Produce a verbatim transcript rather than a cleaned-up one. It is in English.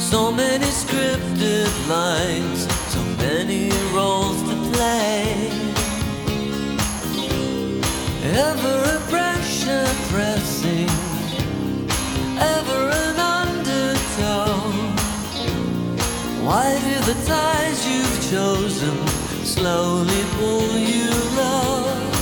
So many scripted lines, so many roles to play. Ever a pressure pressing, ever an undertow. Why do the ties you've chosen slowly pull you low?